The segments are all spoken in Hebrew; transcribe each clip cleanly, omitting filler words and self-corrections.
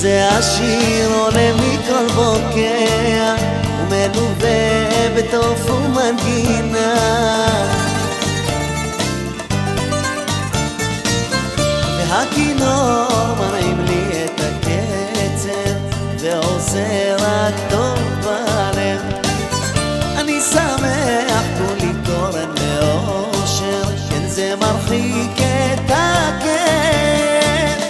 זה השיר עולה מכל בוקר ומלווה בטוף ומנגינה, והכינור מרים לי את הקצב ועושה רק טוב בלב. אני שמח כולי תורן מאושר, כן זה מרחיק את הכאב.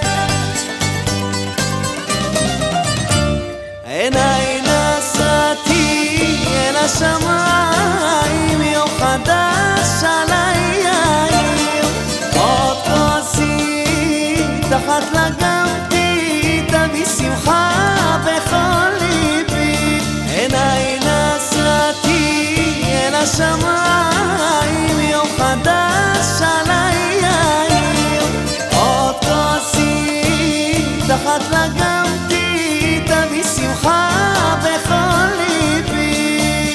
עיניי נשאתי אל השמיים, יום חדש עליי העיר, עוד כוסית תחת לגמתי, תביא שמחה בכל ליבי. עיניי נשאתי אל השמיים, יום חדש עליי העיר, עוד כוסית תחת לגמתי, תביא שמחה בכל ליבי.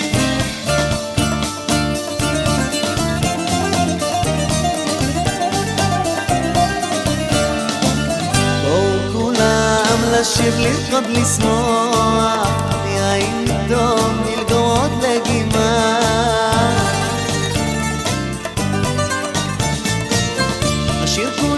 בואו כולם לשיר לרקוד לשמוח, יין טוב נלגות לגימה, השיר כולם